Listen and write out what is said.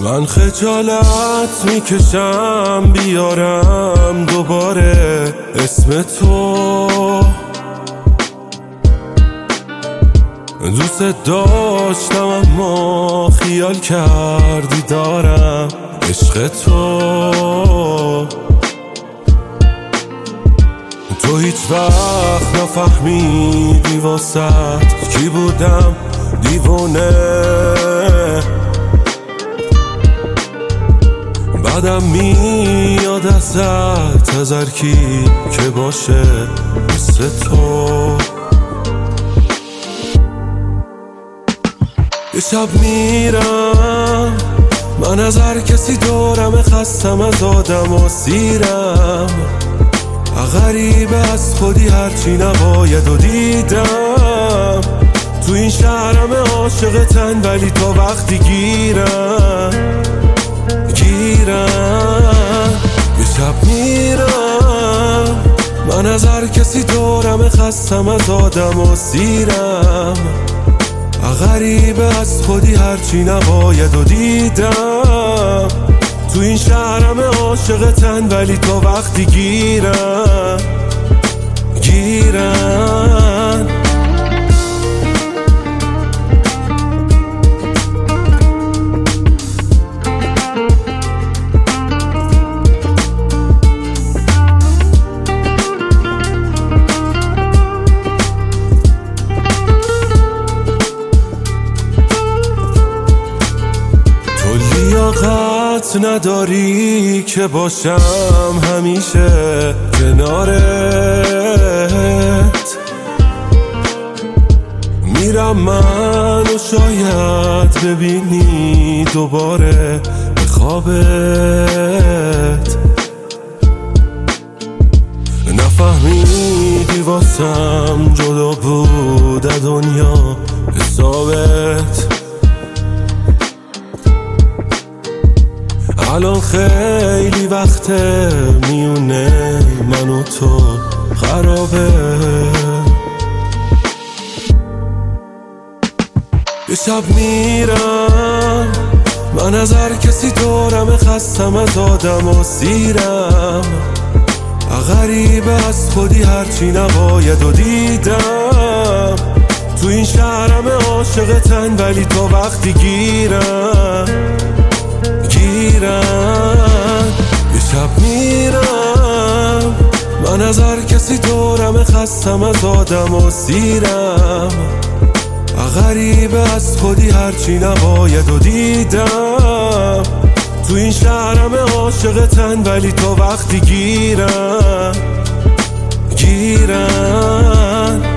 من خجالت میکشم بیارم دوباره اسم تو. دوست داشتم اما خیال کردی دارم عشق تو. تو هیچ وقت نفهمیدی واسط کی بودم دیوونه. بعدم میاد ازت هزار کی که باشه مثل تو. یه شب میرم من از هر کسی دورم، خستم از آدم و سیرم. غریبه از خودی هرچی نباید و دیدم. تو این شهرم عاشقتن ولی تا وقتی گیرم یه شب میرم من از هر کسی دورم، خستم از آدم و سیرم. غریبه از خودی هرچی نباید و دیدم. تو این شهرم عاشقتن ولی تا وقتی گیرن لیاقت نداری که باشم همیشه کنارت. میرم من و شاید ببینی دوباره به خوابت. نفهمیدی واسم جدا بود دنیا حسابت. الان خیلی وقته میونه من و تو خرابه. یه شب میرم من از هر کسی دورم، خستم از آدم و سیرم. غریبه از خودی هرچی نباید و دیدم. تو این شهرم عاشقتن ولی تا وقتی گیرم یه شب میرم من از هر کسی دورم، خستم از آدم و سیرم. غریبه از خودی هرچی نباید و دیدم. تو این شهرم عاشقتن ولی تا وقتی گیرن